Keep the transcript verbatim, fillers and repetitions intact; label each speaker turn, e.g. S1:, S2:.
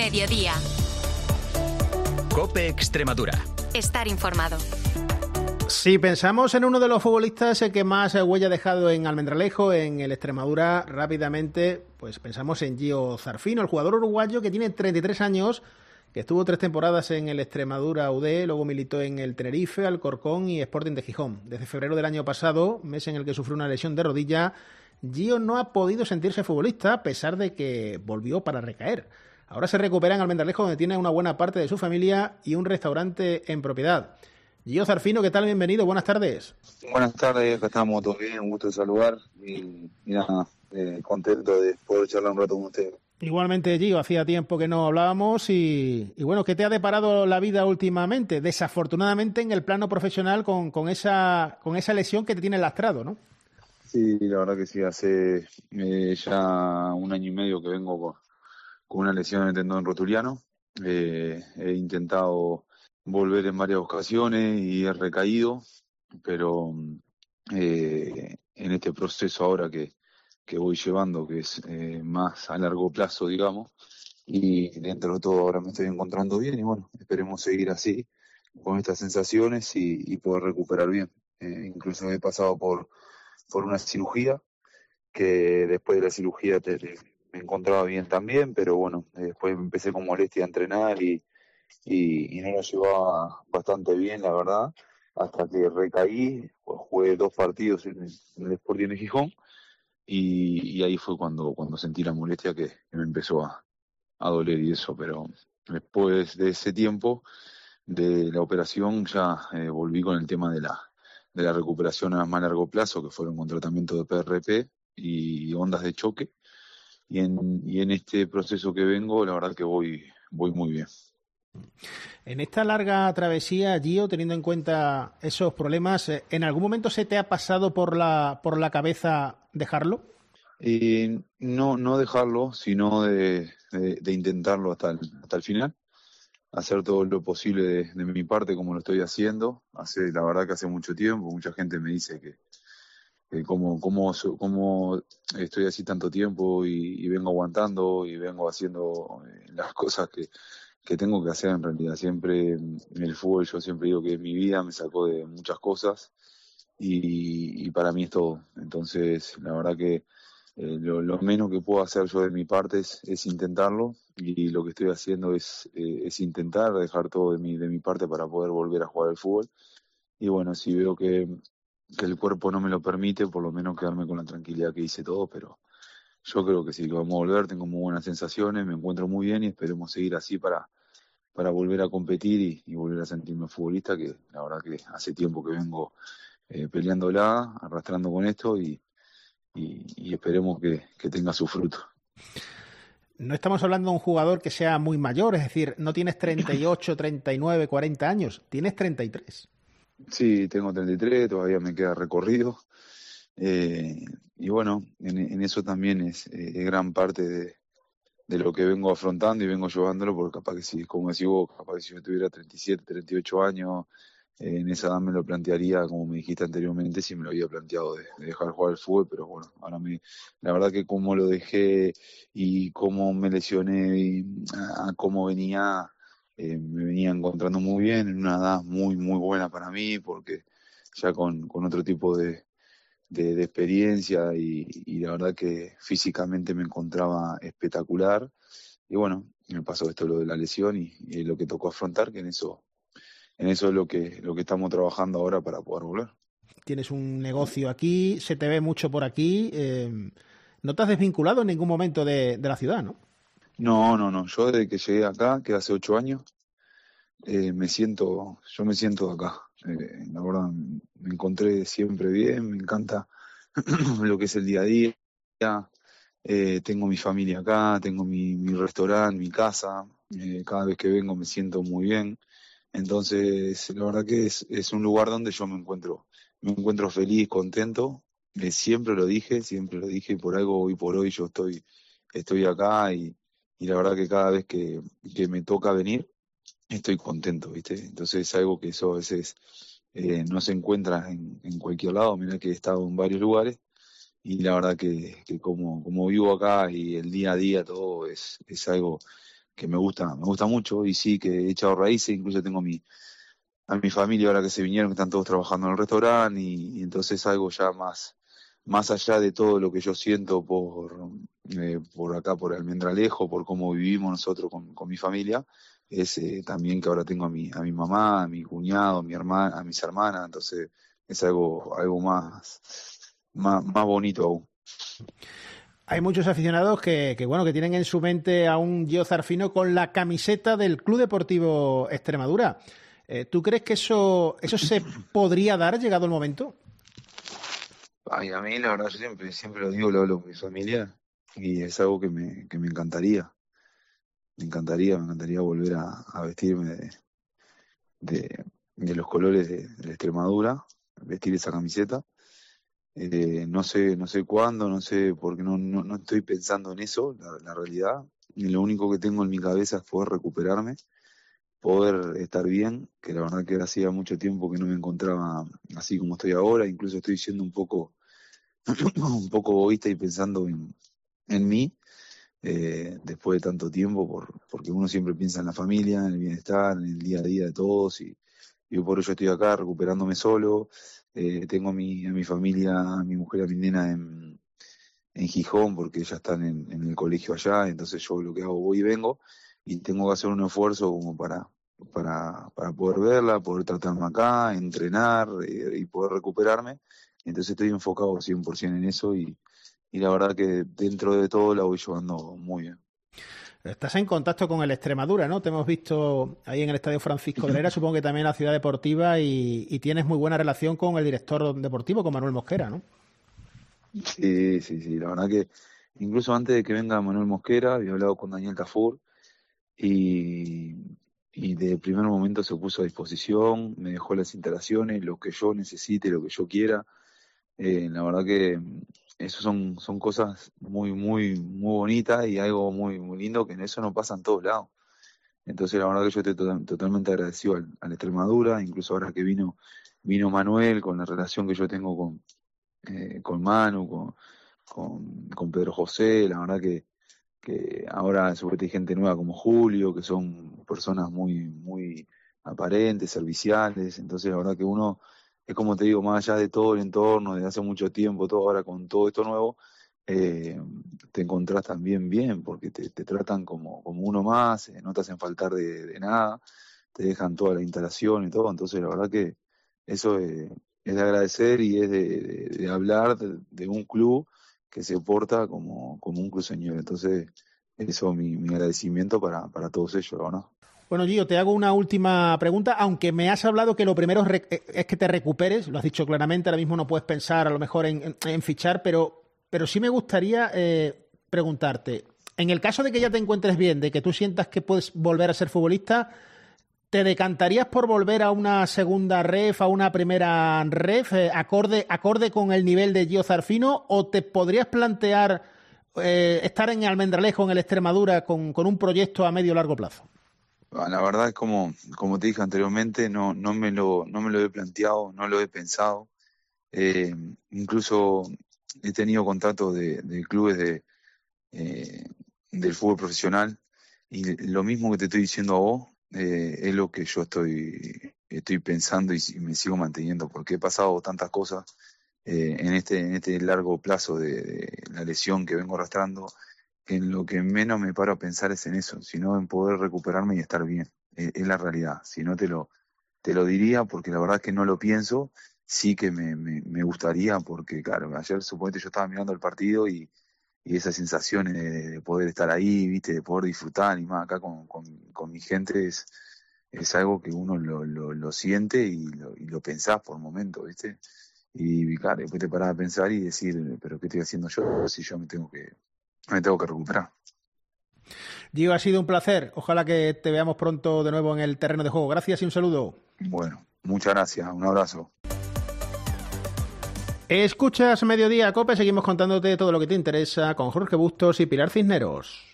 S1: Mediodía.
S2: COPE Extremadura.
S1: Estar informado.
S3: Si pensamos en uno de los futbolistas que más huella ha dejado en Almendralejo, en el Extremadura, rápidamente, pues pensamos en Gio Zarfino, el jugador uruguayo que tiene treinta y tres años, que estuvo tres temporadas en el Extremadura U D, luego militó en el Tenerife, Alcorcón y Sporting de Gijón. Desde febrero del año pasado, mes en el que sufrió una lesión de rodilla, Gio no ha podido sentirse futbolista a pesar de que volvió para recaer. Ahora se recupera en Almendralejo, donde tiene una buena parte de su familia y un restaurante en propiedad. Gio Zarfino, ¿qué tal? Bienvenido, buenas tardes.
S4: Buenas tardes, acá estamos todos bien, un gusto de saludar y, y nada, eh, contento de poder charlar un rato con ustedes.
S3: Igualmente, Gio, hacía tiempo que no hablábamos y, y bueno, ¿qué te ha deparado la vida últimamente? Desafortunadamente en el plano profesional con, con, esa, con esa lesión que te tiene lastrado, ¿no?
S4: Sí, la verdad que sí, hace eh, ya un año y medio que vengo con, con una lesión en el tendón rotuliano. Eh, he intentado volver en varias ocasiones y he recaído, pero eh, en este proceso ahora que, que voy llevando, que es eh, más a largo plazo, digamos, y dentro de todo ahora me estoy encontrando bien y bueno, esperemos seguir así, con estas sensaciones y, y poder recuperar bien. Eh, incluso he pasado por, por una cirugía, que después de la cirugía te, te, me encontraba bien también, pero bueno, eh, después empecé con molestia a entrenar y Y, y no lo llevaba bastante bien, la verdad, hasta que recaí, pues, jugué dos partidos en el, en el Sporting de Gijón y, y ahí fue cuando, cuando sentí la molestia que, que me empezó a, a doler y eso, pero después de ese tiempo de la operación ya eh, volví con el tema de la, de la recuperación a más largo plazo, que fueron con tratamiento de P R P y ondas de choque, y en, y en este proceso que vengo, la verdad que voy, voy muy bien.
S3: En esta larga travesía, Gio, teniendo en cuenta esos problemas, ¿en algún momento se te ha pasado por la por la cabeza dejarlo?
S4: Eh, no, no dejarlo, sino de, de, de intentarlo hasta el, hasta el final, hacer todo lo posible de, de mi parte como lo estoy haciendo. Hace, la verdad que hace mucho tiempo, mucha gente me dice que, que cómo, cómo, cómo estoy así tanto tiempo y, y vengo aguantando y vengo haciendo las cosas que que tengo que hacer en realidad. Siempre en el fútbol, yo siempre digo que mi vida me sacó de muchas cosas y, y para mí es todo. Entonces, la verdad que eh, lo, lo menos que puedo hacer yo de mi parte es, es intentarlo, y lo que estoy haciendo es, eh, es intentar dejar todo de mi, de mi parte para poder volver a jugar al fútbol. Y bueno, si veo que, que el cuerpo no me lo permite, por lo menos quedarme con la tranquilidad que hice todo, pero yo creo que sí, que vamos a volver, tengo muy buenas sensaciones, me encuentro muy bien y esperemos seguir así para, para volver a competir y, y volver a sentirme futbolista, que la verdad que hace tiempo que vengo eh, peleándola, arrastrando con esto y, y, y esperemos que, que tenga su fruto.
S3: No estamos hablando de un jugador que sea muy mayor, es decir, no tienes treinta y ocho, treinta y nueve, cuarenta años, tienes treinta y tres.
S4: Sí, tengo treinta y tres, todavía me queda recorrido. Eh, y bueno, en, en eso también es, eh, es gran parte de, de lo que vengo afrontando y vengo llevándolo, porque capaz que si, como decís vos, capaz que si yo tuviera treinta y siete, treinta y ocho años, eh, en esa edad me lo plantearía, como me dijiste anteriormente, si me lo había planteado de, de dejar de jugar al fútbol, pero bueno, ahora me, la verdad que como lo dejé y cómo me lesioné y a, a cómo venía, eh, me venía encontrando muy bien, en una edad muy, muy buena para mí, porque ya con, con otro tipo de De, de experiencia y, y la verdad que físicamente me encontraba espectacular. Y bueno, me pasó esto lo de la lesión y, y lo que tocó afrontar, que en eso en eso es lo que lo que estamos trabajando ahora para poder volver.
S3: Tienes un negocio aquí, se te ve mucho por aquí. Eh, ¿no te has desvinculado en ningún momento de, de la ciudad, no?
S4: No, no, no. Yo desde que llegué acá, que hace ocho años, eh, me siento, yo me siento de acá. Eh, la verdad, me encontré siempre bien, me encanta lo que es el día a día. Eh, tengo mi familia acá, tengo mi, mi restaurante, mi casa. Eh, cada vez que vengo me siento muy bien. Entonces, la verdad que es, es un lugar donde yo me encuentro, me encuentro feliz, contento. Eh, siempre lo dije, siempre lo dije, y por algo hoy por hoy yo estoy, estoy acá y, y la verdad que cada vez que, que me toca venir, estoy contento, ¿viste? Entonces es algo que eso a veces eh, no se encuentra en, en cualquier lado. Mirá que he estado en varios lugares y la verdad que, que como, como vivo acá y el día a día todo es, es algo que me gusta, me gusta mucho, y sí que he echado raíces, incluso tengo mi, a mi familia ahora que se vinieron, que están todos trabajando en el restaurante, y, y entonces algo ya más, más allá de todo lo que yo siento por, eh, por acá, por Almendralejo, por cómo vivimos nosotros con, con mi familia, es eh, también que ahora tengo a mi, a mi mamá, a mi cuñado, a mi hermana, a mis hermanas, entonces es algo, algo más, más, más bonito aún.
S3: Hay muchos aficionados que, que, bueno, que tienen en su mente a un Gio Zarfino con la camiseta del Club Deportivo Extremadura. Eh, ¿Tú crees que eso, eso se podría dar llegado el momento?
S4: Ay, a mí la verdad yo siempre, siempre lo digo, lo hablo con mi familia, y es algo que me, que me encantaría. Me encantaría, me encantaría volver a, a vestirme de, de, de los colores de, de la Extremadura, vestir esa camiseta. Eh, no sé, no sé cuándo, no sé, porque no, no, no estoy pensando en eso, la, la realidad. Y lo único que tengo en mi cabeza es poder recuperarme, poder estar bien, que la verdad que hacía mucho tiempo que no me encontraba así como estoy ahora, incluso estoy siendo un poco, un poco egoísta y pensando en, en mí, eh, después de tanto tiempo, por, porque uno siempre piensa en la familia, en el bienestar, en el día a día de todos, y yo por ello estoy acá recuperándome solo. Eh, tengo a mi, a mi familia, a mi mujer, a mi nena en, en Gijón, porque ya están en, en el colegio allá, entonces yo lo que hago, voy y vengo, y tengo que hacer un esfuerzo como para, para, para poder verla, poder tratarme acá, entrenar eh, y poder recuperarme. Entonces estoy enfocado cien por ciento en eso, y, y la verdad que dentro de todo la voy llevando muy bien.
S3: Estás en contacto con el Extremadura, ¿no? Te hemos visto ahí en el Estadio Francisco de Herrera, supongo que también en la Ciudad Deportiva, y, y tienes muy buena relación con el director deportivo, con Manuel Mosquera, ¿no?
S4: Sí, sí, sí, la verdad que incluso antes de que venga Manuel Mosquera, había hablado con Daniel Tafur, y, y de primer momento se puso a disposición, me dejó las instalaciones, lo que yo necesite, lo que yo quiera. Eh, la verdad que eso son, son cosas muy, muy, muy bonitas, y algo muy, muy lindo, que en eso no pasa en todos lados. Entonces la verdad que yo estoy to- totalmente agradecido al, a la Extremadura, incluso ahora que vino, vino Manuel, con la relación que yo tengo con, eh, con Manu, con, con, con Pedro José, la verdad que, que ahora supuestamente hay gente nueva como Julio, que son personas muy, muy aparentes, serviciales. Entonces la verdad que uno, es como te digo, más allá de todo el entorno, de hace mucho tiempo, todo ahora con todo esto nuevo, eh, te encontrás también bien, porque te, te tratan como, como uno más, eh, no te hacen faltar de, de nada, te dejan toda la instalación y todo. Entonces la verdad que eso eh, es de agradecer, y es de, de, de hablar de, de un club que se porta como, como un club señor. Entonces, eso mi, mi agradecimiento para, para todos ellos, ¿no?
S3: Bueno, Gio, te hago una última pregunta, aunque me has hablado que lo primero es, es que te recuperes, lo has dicho claramente, ahora mismo no puedes pensar a lo mejor en, en, en fichar, pero, pero sí me gustaría eh, preguntarte, en el caso de que ya te encuentres bien, de que tú sientas que puedes volver a ser futbolista, ¿te decantarías por volver a una segunda ref, a una primera ref, eh, acorde, acorde con el nivel de Gio Zarfino, o te podrías plantear eh, estar en Almendralejo, en el Extremadura, con, con un proyecto a medio o largo plazo?
S4: La verdad es como, como te dije anteriormente, no, no me lo, no me lo he planteado, no lo he pensado. Eh, incluso he tenido contactos de, de clubes de, eh, del fútbol profesional, y lo mismo que te estoy diciendo a vos, eh, es lo que yo estoy, estoy pensando, y, y me sigo manteniendo, porque he pasado tantas cosas eh, en este, en este largo plazo de, de la lesión que vengo arrastrando, que en lo que menos me paro a pensar es en eso, sino en poder recuperarme y estar bien. Eh, es la realidad. Si no te lo, te lo diría, porque la verdad es que no lo pienso. Sí que me, me, me gustaría, porque claro, ayer suponete yo estaba mirando el partido, y, y esas sensaciones de, de poder estar ahí, viste, de poder disfrutar, y más acá con, con, con mi gente, es, es algo que uno lo, lo, lo siente, y lo, y lo pensás por momentos, viste. Y claro, después te parás a pensar y decir, pero ¿qué estoy haciendo yo si yo me tengo que, me tengo que recuperar?
S3: Gio, ha sido un placer. Ojalá que te veamos pronto de nuevo en el terreno de juego. Gracias y un saludo.
S4: Bueno, muchas gracias. Un abrazo.
S3: Escuchas Mediodía Cope. Seguimos contándote todo lo que te interesa con Jorge Bustos y Pilar Cisneros.